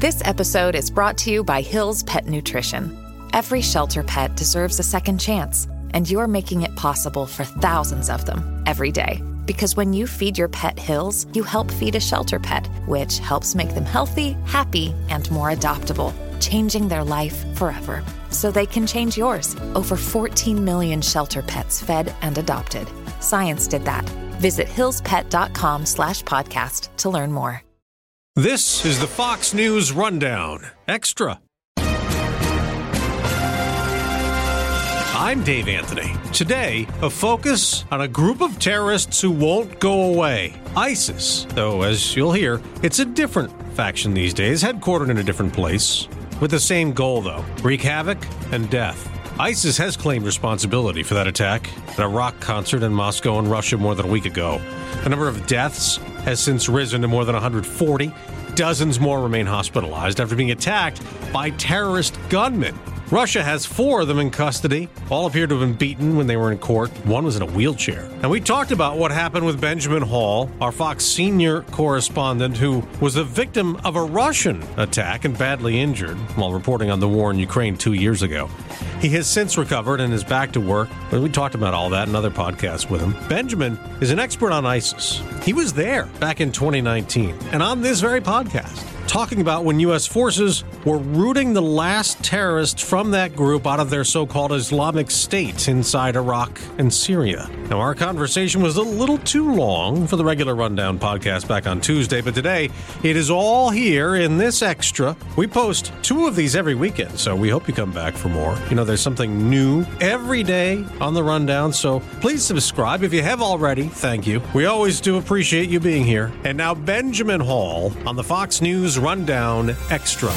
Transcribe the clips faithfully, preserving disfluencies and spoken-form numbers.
This episode is brought to you by Hill's Pet Nutrition. Every shelter pet deserves a second chance, and you're making it possible for thousands of them every day. Because when you feed your pet Hill's, you help feed a shelter pet, which helps make them healthy, happy, and more adoptable, changing their life forever. So they can change yours. Over fourteen million shelter pets fed and adopted. Science did that. Visit hillspet.com slash podcast to learn more. This is the Fox News Rundown Extra. I'm Dave Anthony. Today, a focus on a group of terrorists who won't go away. ISIS, though, as you'll hear, it's a different faction these days, headquartered in a different place, with the same goal, though, wreak havoc and death. ISIS has claimed responsibility for that attack at a rock concert in Moscow and Russia more than a week ago. The number of deaths has since risen to more than one hundred forty. Dozens more remain hospitalized after being attacked by terrorist gunmen. Russia has four of them in custody. All appear to have been beaten when they were in court. One was in a wheelchair. And we talked about what happened with Benjamin Hall, our Fox senior correspondent, who was the victim of a Russian attack and badly injured while reporting on the war in Ukraine two years ago. He has since recovered and is back to work, but we talked about all that in other podcasts with him. Benjamin is an expert on ISIS. He was there back in twenty nineteen, and on this very podcast, talking about when U S forces were rooting the last terrorists from that group out of their so-called Islamic State inside Iraq and Syria. Now, our conversation was a little too long for the regular Rundown podcast back on Tuesday, but today it is all here in this extra. We post two of these every weekend, so we hope you come back for more. You know, there's something new every day on the Rundown, so please subscribe. If you have already, thank you. We always do appreciate you being here. And now Benjamin Hall on the Fox News Rundown Extra.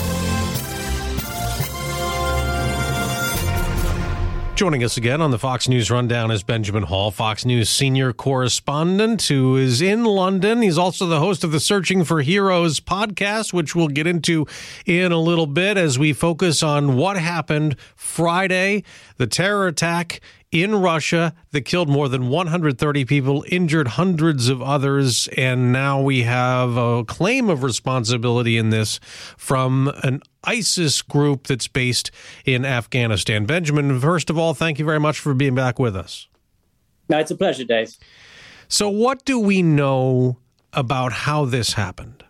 Joining us again on the Fox News Rundown is Benjamin Hall, Fox News senior correspondent who is in London. He's also the host of the Searching for Heroes podcast, which we'll get into in a little bit as we focus on what happened Friday, the terror attack in Russia that killed more than one hundred thirty people, injured hundreds of others, and now we have a claim of responsibility in this from an ISIS group that's based in Afghanistan. Benjamin, first of all, thank you very much for being back with us. No, it's a pleasure, Dave. So what do we know about how this happened?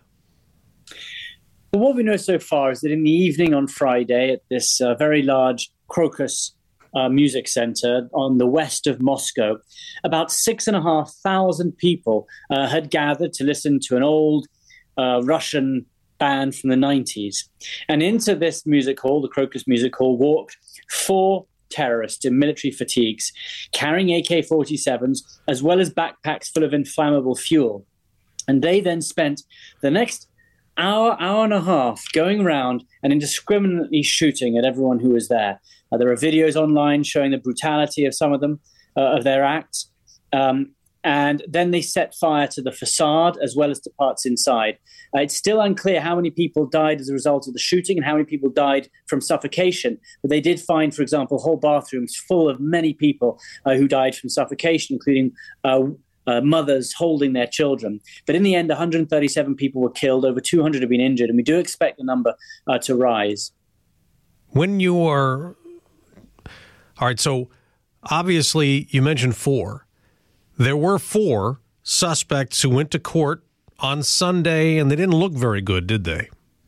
Well, what we know so far is that in the evening on Friday at this uh, very large Crocus Uh, music center on the west of Moscow, about six and a half thousand people uh, had gathered to listen to an old uh, Russian band from the nineties. And into this music hall, the Crocus Music Hall, walked four terrorists in military fatigues, carrying A K forty-sevens, as well as backpacks full of inflammable fuel. And they then spent the next hour, hour and a half going around and indiscriminately shooting at everyone who was there. Uh, there are videos online showing the brutality of some of them, uh, of their acts. Um, and then they set fire to the facade as well as to parts inside. Uh, it's still unclear how many people died as a result of the shooting and how many people died from suffocation. But they did find, for example, whole bathrooms full of many people uh, who died from suffocation, including uh, uh, mothers holding their children. But in the end, one hundred thirty-seven people were killed, over two hundred have been injured, and we do expect the number uh, to rise. When you are... All right, so obviously you mentioned four. There were four suspects who went to court on Sunday, and they didn't look very good, did they?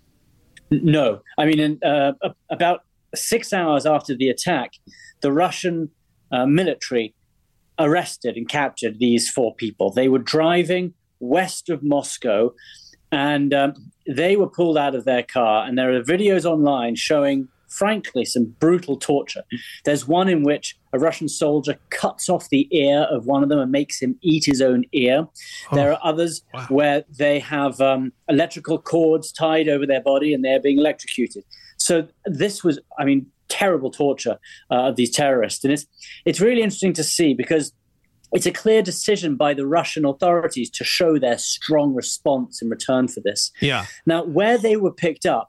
No. I mean, in, uh, about six hours after the attack, the Russian uh, military arrested and captured these four people. They were driving west of Moscow, and um, they were pulled out of their car, and there are videos online showing, frankly, some brutal torture. There's one in which a Russian soldier cuts off the ear of one of them and makes him eat his own ear. Oh, there are others wow. where they have um, electrical cords tied over their body and they're being electrocuted. So this was, I mean, terrible torture uh, of these terrorists. And it's, it's really interesting to see because it's a clear decision by the Russian authorities to show their strong response in return for this. Yeah. Now, where they were picked up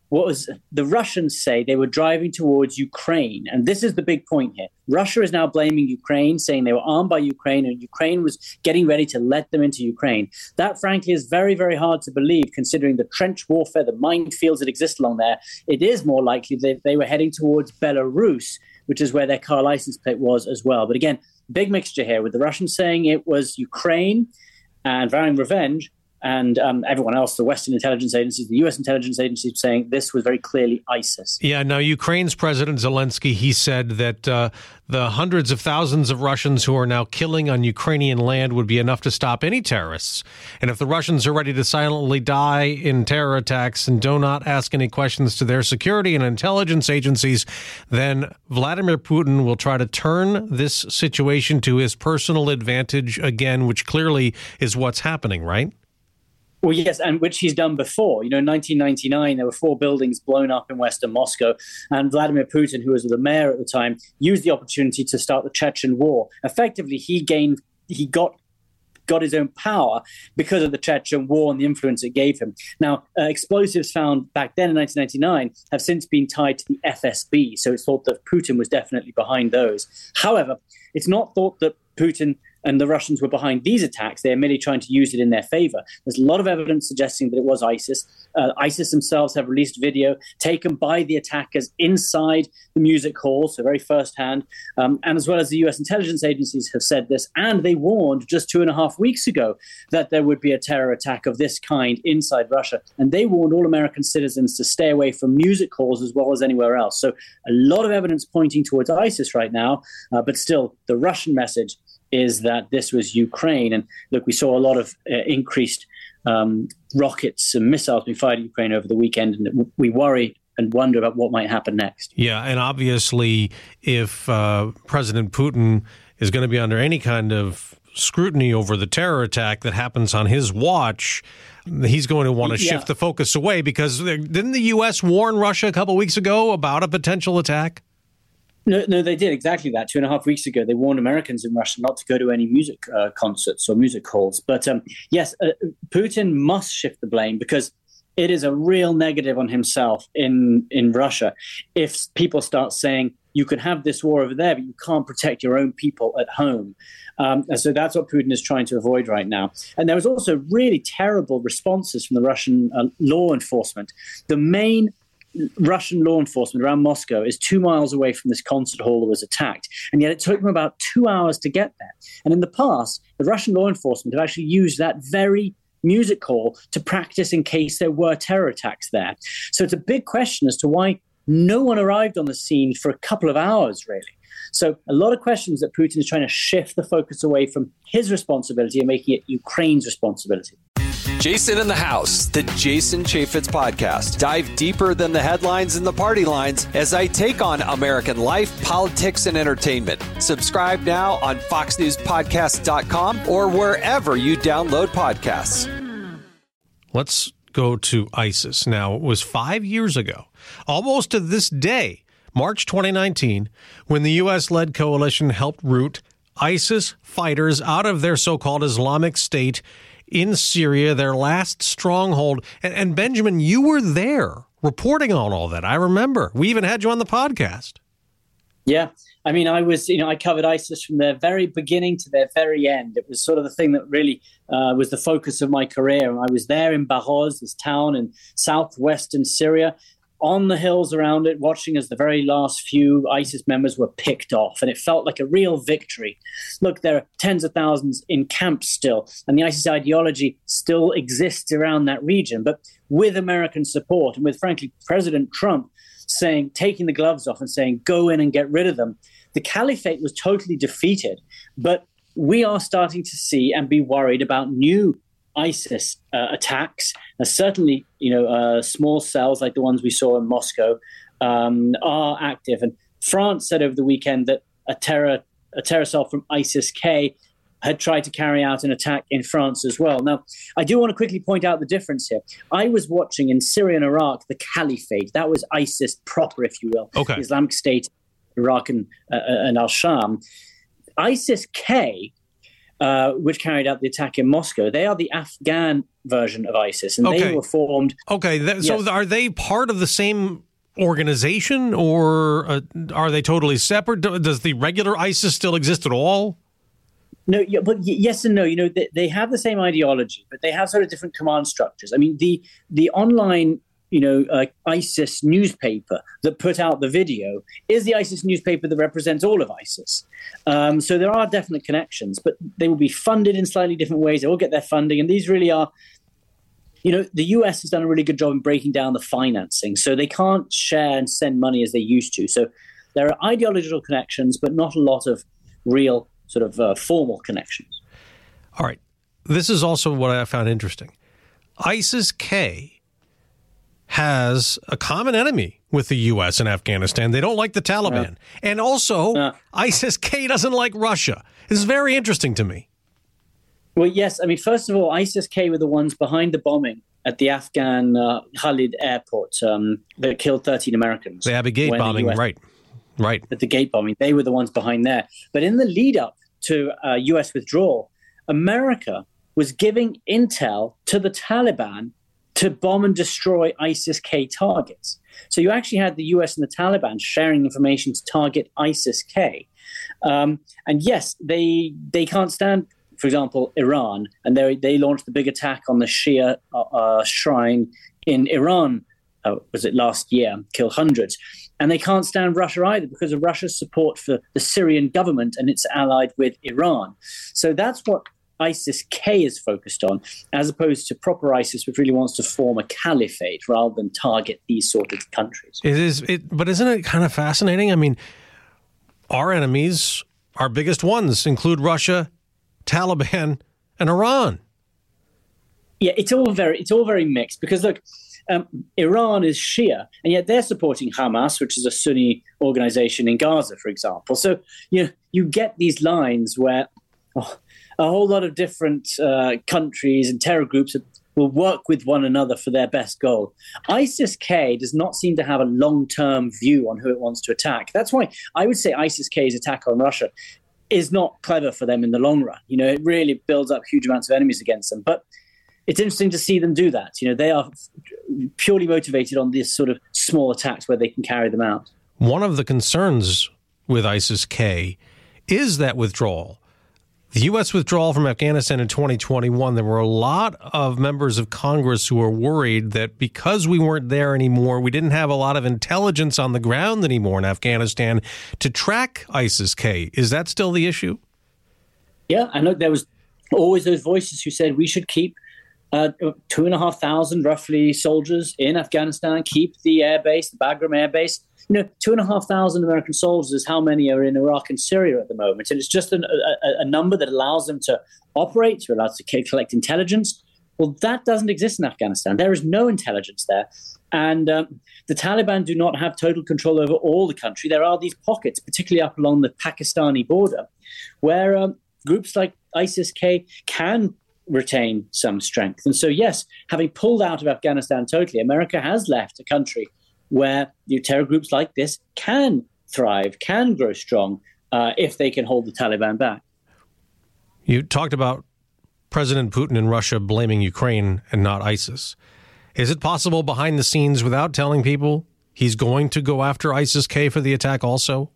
what was the Russians say they were driving towards Ukraine. And this is the big point here. Russia is now blaming Ukraine, saying they were armed by Ukraine and Ukraine was getting ready to let them into Ukraine. That, frankly, is very, very hard to believe, considering the trench warfare, the minefields that exist along there. It is more likely that they were heading towards Belarus, which is where their car license plate was as well. But again, big mixture here with the Russians saying it was Ukraine and vowing revenge, and um, everyone else, the Western intelligence agencies, the U S intelligence agencies, saying this was very clearly ISIS. Yeah, now Ukraine's President Zelensky, he said that uh, the hundreds of thousands of Russians who are now killing on Ukrainian land would be enough to stop any terrorists. And if the Russians are ready to silently die in terror attacks and do not ask any questions to their security and intelligence agencies, then Vladimir Putin will try to turn this situation to his personal advantage again, which clearly is what's happening, right? Well, yes, and which he's done before. You know, in nineteen ninety-nine, there were four buildings blown up in western Moscow, and Vladimir Putin, who was the mayor at the time, used the opportunity to start the Chechen War. Effectively, he gained, he got got his own power because of the Chechen War and the influence it gave him. Now, uh, explosives found back then in nineteen ninety-nine have since been tied to the F S B, so it's thought that Putin was definitely behind those. However, it's not thought that Putin and the Russians were behind these attacks. They're merely trying to use it in their favor. There's a lot of evidence suggesting that it was ISIS. Uh, ISIS themselves have released video taken by the attackers inside the music hall, so very firsthand. Um, and as well as the U S intelligence agencies have said this, and they warned just two and a half weeks ago that there would be a terror attack of this kind inside Russia. And they warned all American citizens to stay away from music halls as well as anywhere else. So a lot of evidence pointing towards ISIS right now, uh, but still the Russian message is that this was Ukraine. And look, we saw a lot of uh, increased um, rockets and missiles being fired at Ukraine over the weekend, and we worry and wonder about what might happen next. Yeah, and obviously, if uh, President Putin is going to be under any kind of scrutiny over the terror attack that happens on his watch, he's going to want to yeah. shift the focus away, because didn't the U S warn Russia a couple weeks ago about a potential attack? No, no, they did exactly that. Two and a half weeks ago, they warned Americans in Russia not to go to any music uh, concerts or music halls. But um, yes, uh, Putin must shift the blame, because it is a real negative on himself in, in Russia if people start saying, you can have this war over there, but you can't protect your own people at home. Um, and so that's what Putin is trying to avoid right now. And there was also really terrible responses from the Russian uh, law enforcement. The main Russian law enforcement around Moscow is two miles away from this concert hall that was attacked. And yet it took them about two hours to get there. And in the past, the Russian law enforcement have actually used that very music hall to practice in case there were terror attacks there. So it's a big question as to why no one arrived on the scene for a couple of hours, really. So a lot of questions that Putin is trying to shift the focus away from his responsibility and making it Ukraine's responsibility. Jason in the House, the Jason Chaffetz Podcast. Dive deeper than the headlines and the party lines as I take on American life, politics, and entertainment. Subscribe now on fox news podcast dot com or wherever you download podcasts. Let's go to ISIS. Now, it was five years ago, almost to this day, March twenty nineteen, when the U S-led coalition helped root ISIS fighters out of their so-called Islamic State in Syria, their last stronghold. And, and Benjamin, you were there reporting on all that. I remember. We even had you on the podcast. Yeah. I mean, I was, you know, I covered ISIS from their very beginning to their very end. It was sort of the thing that really uh, was the focus of my career. I was there in Baghuz, this town in southwestern Syria, on the hills around it, watching as the very last few ISIS members were picked off. And it felt like a real victory. Look, there are tens of thousands in camps still, and the ISIS ideology still exists around that region. But with American support, and with, frankly, President Trump saying, taking the gloves off and saying, go in and get rid of them, the caliphate was totally defeated. But we are starting to see and be worried about new ISIS uh, attacks. Uh, certainly, you know, uh, small cells like the ones we saw in Moscow um, are active. And France said over the weekend that a terror a terror cell from ISIS-K had tried to carry out an attack in France as well. Now, I do want to quickly point out the difference here. I was watching in Syria and Iraq the caliphate. That was ISIS proper, if you will. Okay. The Islamic State, Iraq, and, uh, and al-Sham. ISIS-K uh, which carried out the attack in Moscow. They are the Afghan version of ISIS, and okay. they were formed. Okay, that, so yes. are they part of the same organization, or uh, are they totally separate? Does the regular ISIS still exist at all? No, yeah, but yes and no. You know, they, they have the same ideology, but they have sort of different command structures. I mean, the the online, you know, uh, ISIS newspaper that put out the video is the ISIS newspaper that represents all of ISIS. Um, so there are definite connections, but they will be funded in slightly different ways. They will get their funding, and these really are. You know, the U S has done a really good job in breaking down the financing, so they can't share and send money as they used to. So there are ideological connections, but not a lot of real sort of uh, formal connections. All right. This is also what I found interesting. ISIS-K has a common enemy with the U S and Afghanistan. They don't like the Taliban. Uh, and also, uh, ISIS-K doesn't like Russia. This is very interesting to me. Well, yes. I mean, first of all, ISIS-K were the ones behind the bombing at the Afghan uh, Khalid airport um, that killed thirteen Americans. The Abbey Gate bombing, U S right. Right. At the gate bombing. They were the ones behind there. But in the lead up to uh, U S withdrawal, America was giving intel to the Taliban to bomb and destroy ISIS-K targets. So you actually had the U S and the Taliban sharing information to target ISIS-K. Um, and yes, they they can't stand, for example, Iran, and they they launched the big attack on the Shia uh, shrine in Iran, uh, was it last year, killed hundreds. And they can't stand Russia either because of Russia's support for the Syrian government, and it's allied with Iran. So that's what ISIS-K is focused on, as opposed to proper ISIS, which really wants to form a caliphate rather than target these sort of countries. It is, it, but isn't it kind of fascinating? I mean, our enemies, our biggest ones, include Russia, Taliban, and Iran. Yeah, it's all very it's all very mixed because, look, um, Iran is Shia, and yet they're supporting Hamas, which is a Sunni organization in Gaza, for example. So you know, you get these lines where oh, a whole lot of different uh, countries and terror groups will work with one another for their best goal. ISIS-K does not seem to have a long-term view on who it wants to attack. That's why I would say ISIS-K's attack on Russia is not clever for them in the long run. You know, it really builds up huge amounts of enemies against them. But it's interesting to see them do that. You know, they are purely motivated on these sort of small attacks where they can carry them out. One of the concerns with ISIS-K is that withdrawal. The U S withdrawal from Afghanistan in twenty twenty-one, there were a lot of members of Congress who were worried that because we weren't there anymore, we didn't have a lot of intelligence on the ground anymore in Afghanistan to track ISIS-K. Is that still the issue? Yeah, I know there was always those voices who said we should keep uh, two and a half thousand roughly soldiers in Afghanistan, keep the airbase, the Bagram airbase. You know, two and a half thousand American soldiers is how many are in Iraq and Syria at the moment. And it's just an, a, a number that allows them to operate, to allow them to collect intelligence. Well, that doesn't exist in Afghanistan. There is no intelligence there. And um, the Taliban do not have total control over all the country. There are these pockets, particularly up along the Pakistani border, where um, groups like ISIS-K can retain some strength. And so, yes, having pulled out of Afghanistan totally, America has left a country where you know, terror groups like this can thrive, can grow strong, uh, if they can hold the Taliban back. You talked about President Putin in Russia blaming Ukraine and not ISIS. Is it possible behind the scenes, without telling people, he's going to go after ISIS-K for the attack also?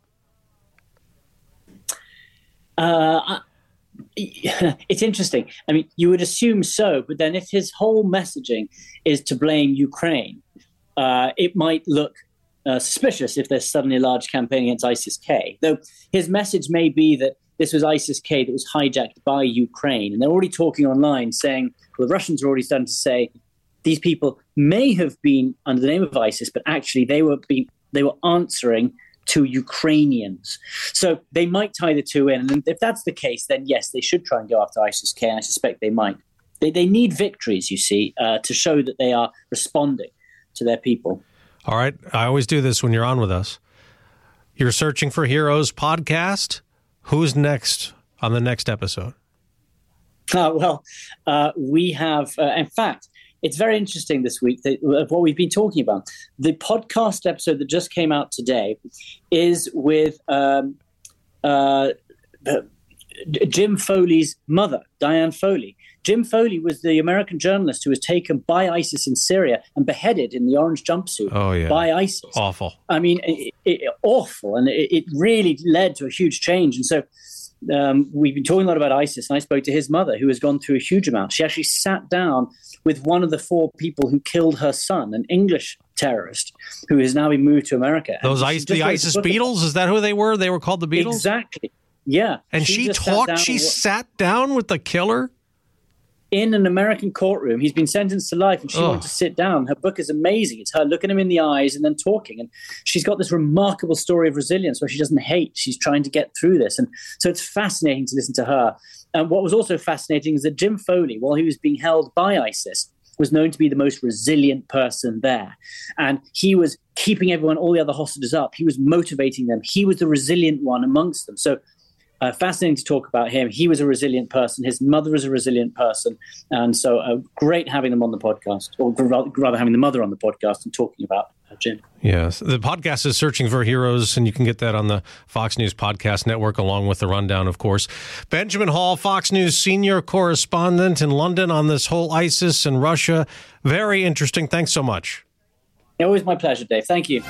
Uh, it's interesting. I mean, you would assume so, but then if his whole messaging is to blame Ukraine, Uh, it might look uh, suspicious if there's suddenly a large campaign against ISIS-K. Though his message may be that this was ISIS-K that was hijacked by Ukraine. And they're already talking online saying, well, the Russians are already starting to say these people may have been under the name of ISIS, but actually they were being, they were answering to Ukrainians. So they might tie the two in. And if that's the case, then yes, they should try and go after ISIS-K, and I suspect they might. They, they need victories, you see, uh, to show that they are responding to their people. All right. I always do this when you're on with us. You're Searching for Heroes podcast. Who's next on the next episode? Uh, well, uh, we have, uh, in fact, it's very interesting this week that, of what we've been talking about. The podcast episode that just came out today is with um, uh, Jim Foley's mother, Diane Foley. Jim Foley was the American journalist who was taken by ISIS in Syria and beheaded in the orange jumpsuit oh, yeah. by ISIS. Awful. I mean, it, it, awful. And it, it really led to a huge change. And so um, we've been talking a lot about ISIS, and I spoke to his mother, who has gone through a huge amount. She actually sat down with one of the four people who killed her son, an English terrorist, who has now been moved to America. Those I, the ISIS Beatles? Is that who they were? They were called the Beatles? Exactly. Yeah. And she, she talked, she sat down with the killer? In an American courtroom. He's been sentenced to life, and she oh. wanted to sit down. Her book is amazing. It's her looking him in the eyes and then talking. And she's got this remarkable story of resilience where she doesn't hate. She's trying to get through this. And so it's fascinating to listen to her. And what was also fascinating is that Jim Foley, while he was being held by ISIS, was known to be the most resilient person there. And he was keeping everyone, all the other hostages up. He was motivating them. He was the resilient one amongst them. So Uh, fascinating to talk about him. He was a resilient person. His mother was a resilient person. And so uh, great having them on the podcast, or rather having the mother on the podcast and talking about uh, Jim. Yes. The podcast is Searching for Heroes, and you can get that on the Fox News Podcast Network, along with the rundown, of course. Benjamin Hall, Fox News senior correspondent in London on this whole ISIS and Russia. Very interesting. Thanks so much. Always my pleasure, Dave. Thank you.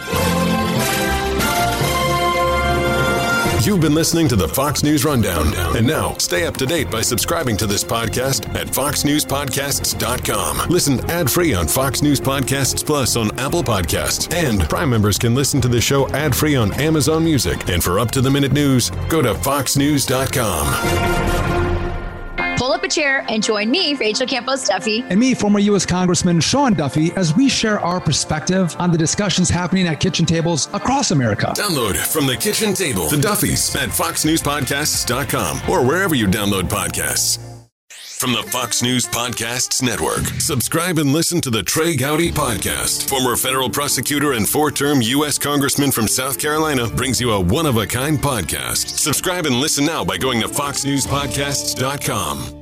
You've been listening to the Fox News Rundown. And now, stay up to date by subscribing to this podcast at fox news podcasts dot com. Listen ad-free on Fox News Podcasts Plus on Apple Podcasts. And Prime members can listen to the show ad-free on Amazon Music. And for up-to-the-minute news, go to fox news dot com. Pull up a chair and join me, Rachel Campos Duffy. And me, former U S Congressman Sean Duffy, as we share our perspective on the discussions happening at kitchen tables across America. Download From the Kitchen Table, The Duffys, at fox news podcasts dot com or wherever you download podcasts. From the Fox News Podcasts Network, subscribe and listen to the Trey Gowdy Podcast. Former federal prosecutor and four-term U S Congressman from South Carolina brings you a one-of-a-kind podcast. Subscribe and listen now by going to fox news podcasts dot com.